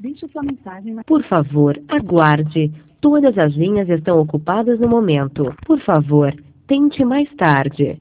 Deixe sua mensagem na... Por favor, aguarde. Todas as linhas estão ocupadas no momento. Por favor, tente mais tarde.